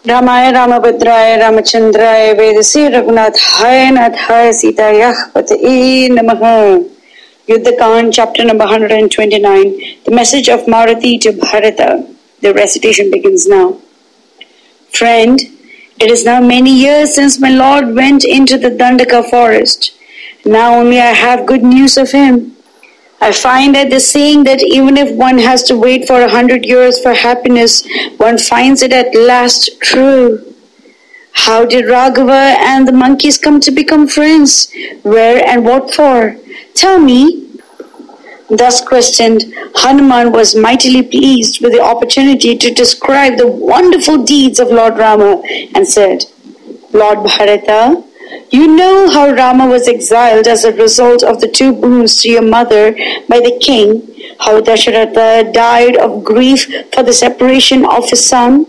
रामाय रामभद्राय रामचंद्राय वेदसे रघुनाथाय नाथाय सीतायाः पतये नमः. Yuddha-kand, chapter number 129. The message of Maruti to Bharata. The recitation begins now. Friend, it is now many years since my Lord went into the Dandaka forest. Now only I have good news of him. I find that the saying that even if one has to wait for 100 years for happiness, one finds it at last true. How did Raghava and the monkeys come to become friends? Where and what for? Tell me. Thus questioned, Hanuman was mightily pleased with the opportunity to describe the wonderful deeds of Lord Rama and said, Lord Bharata, you know how Rama was exiled as a result of the 2 boons to your mother by the king, how Dasharatha died of grief for the separation of his son,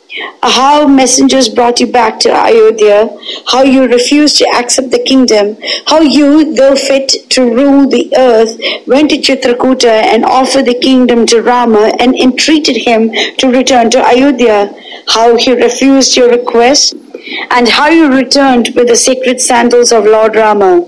how messengers brought you back to Ayodhya, how you refused to accept the kingdom, how you, though fit to rule the earth, went to Chitrakuta and offered the kingdom to Rama and entreated him to return to Ayodhya, how he refused your request, and how you returned with the sacred sandals of Lord Rama.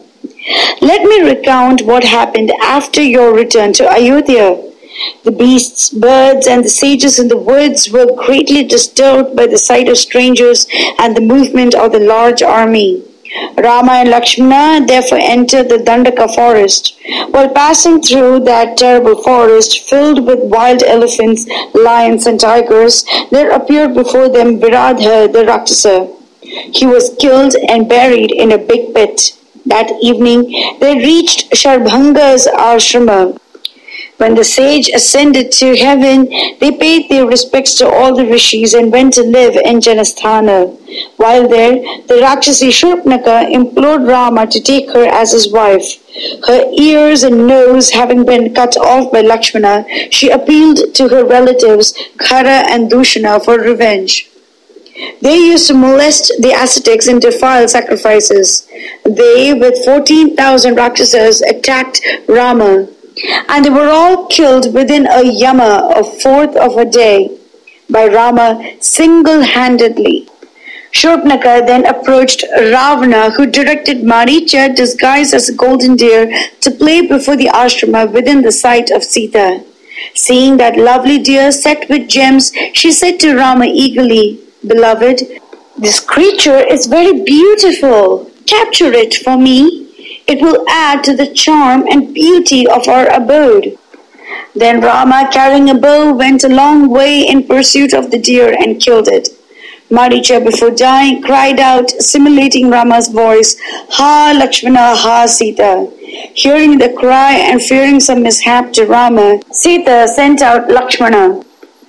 Let me recount what happened after your return to Ayodhya. The beasts, birds, and the sages in the woods were greatly disturbed by the sight of strangers and the movement of the large army. Rama and Lakshmana therefore entered the Dandaka forest. While passing through that terrible forest filled with wild elephants, lions, and tigers, there appeared before them Viradha the Rakshasa. He was killed and buried in a big pit. That evening they reached Sharbhanga's ashrama. When the sage ascended to heaven, they paid their respects to all the rishis and went to live in Janasthana. While there, the Rakshasi Shurpanakha implored Rama to take her as his wife. Her ears and nose having been cut off by Lakshmana, she appealed to her relatives Khara and Dushana for revenge. They used to molest the ascetics and defile sacrifices. They, with 14,000 Rakshasas, attacked Rama, and they were all killed within a yama, a fourth of a day, by Rama single-handedly. Shurpanakha then approached Ravana, who directed Maricha, disguised as a golden deer, to play before the ashrama within the sight of Sita. Seeing that lovely deer set with gems, she said to Rama eagerly, Beloved, this creature is very beautiful. Capture it for me. It will add to the charm and beauty of our abode. Then Rama, carrying a bow, went a long way in pursuit of the deer and killed it. Maricha, before dying, cried out, simulating Rama's voice, Ha Lakshmana, Ha Sita. Hearing the cry and fearing some mishap to Rama, Sita sent out Lakshmana.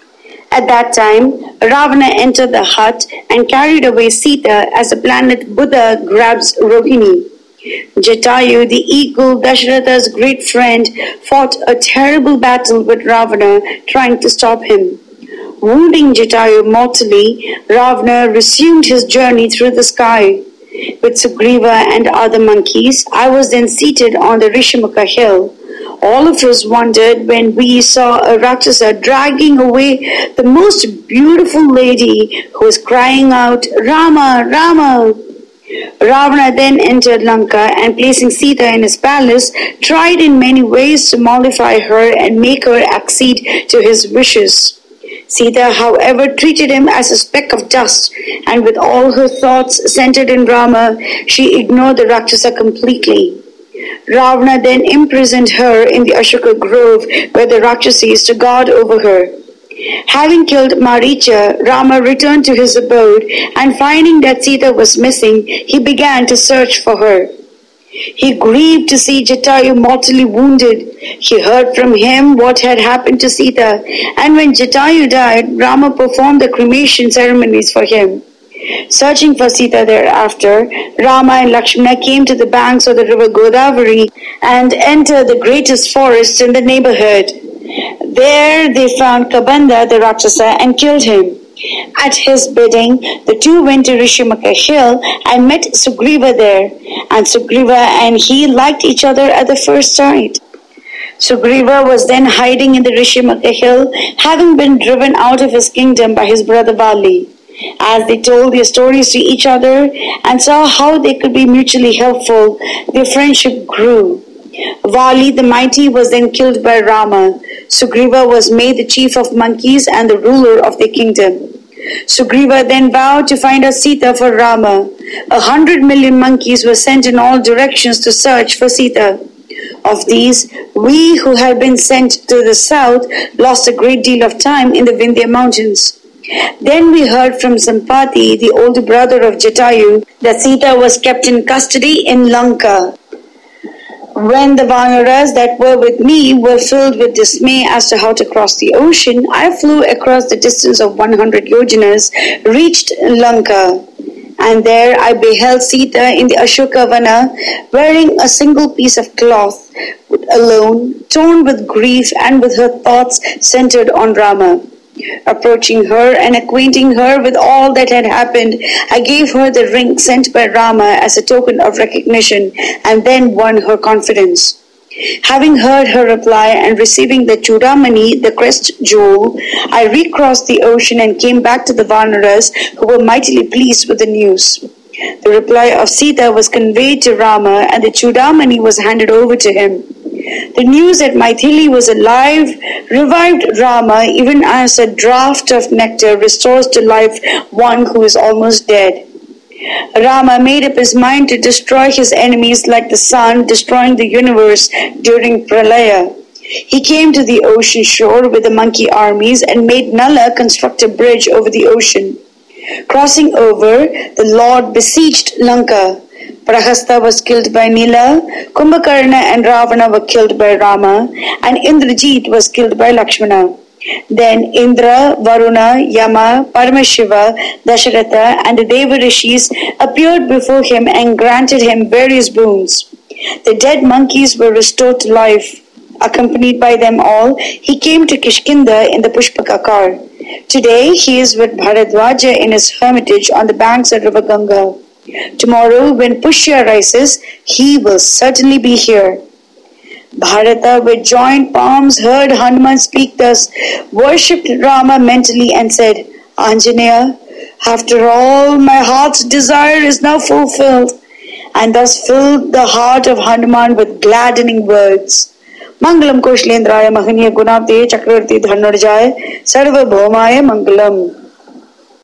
At that time, Ravana entered the hut and carried away Sita as the planet Buddha grabs Rohini. Jatayu, the eagle, Dasharatha's great friend, fought a terrible battle with Ravana, trying to stop him. Wounding Jatayu mortally, Ravana resumed his journey through the sky. With Sugriva and other monkeys, I was then seated on the Rishamukha hill. All of us wondered when we saw a Rakshasa dragging away the most beautiful lady who was crying out, Rama, Rama. Ravana then entered Lanka and, placing Sita in his palace, tried in many ways to mollify her and make her accede to his wishes. Sita, however, treated him as a speck of dust, and with all her thoughts centered in Rama, she ignored the Rakshasa completely. Ravana then imprisoned her in the Ashoka grove, where the Rakshasi is to guard over her. Having killed Maricha, Rama returned to his abode, and finding that Sita was missing, he began to search for her. He grieved to see Jatayu mortally wounded. He heard from him what had happened to Sita, and when Jatayu died, Rama performed the cremation ceremonies for him. Searching for Sita thereafter, Rama and Lakshmana came to the banks of the river Godavari and entered the greatest forests in the neighborhood. There they found Kabanda the Rakshasa and killed him. At his bidding, the two went to Rishamukha hill and met Sugriva there, and Sugriva and he liked each other at the first sight. Sugriva was then hiding in the Rishamukha hill, having been driven out of his kingdom by his brother Bali. As they told their stories to each other and saw how they could be mutually helpful, their friendship grew. Vali the mighty was then killed by Rama. Sugriva was made the chief of monkeys and the ruler of their kingdom. Sugriva then vowed to find a Sita for Rama. 100 million monkeys were sent in all directions to search for Sita. Of these, we who had been sent to the south lost a great deal of time in the Vindhya mountains. Then we heard from Sampati, the older brother of Jatayu, that Sita was kept in custody in Lanka. When the Vanaras that were with me were filled with dismay as to how to cross the ocean, I flew across the distance of 100 yojanas, reached Lanka, and there I beheld Sita in the Ashokavana, wearing a single piece of cloth, alone, torn with grief and with her thoughts centered on Rama. Approaching her and acquainting her with all that had happened, I gave her the ring sent by Rama as a token of recognition and then won her confidence. Having heard her reply and receiving the Chudamani, the crest jewel, I recrossed the ocean and came back to the Vanaras, who were mightily pleased with the news. The reply of Sita was conveyed to Rama and the Chudamani was handed over to him. The news that Maithili was alive revived Rama, even as a draught of nectar restores to life one who is almost dead. Rama made up his mind to destroy his enemies like the sun destroying the universe during Pralaya. He came to the ocean shore with the monkey armies and made Nala construct a bridge over the ocean. Crossing over, the Lord besieged Lanka. Prahasta was killed by Nila, Kumbhakarna and Ravana were killed by Rama, and Indrajit was killed by Lakshmana. Then Indra, Varuna, Yama, Paramashiva, Dasharatha and the Deva Rishis appeared before him and granted him various boons. The dead monkeys were restored to life. Accompanied by them all, he came to Kishkinda in the Pushpaka car. Today he is with Bharadwaja in his hermitage on the banks of River Ganga. Tomorrow, when Pushya rises, he will certainly be here. Bharata, with joined palms, heard Hanuman speak thus, worshipped Rama mentally and said, Anjaneya, after all, my heart's desire is now fulfilled, and thus filled the heart of Hanuman with gladdening words. Mangalam Koshlendraya Mahaniya Gunavde Chakravarti Dhanurjaya Sarva Bhaumaya Mangalam.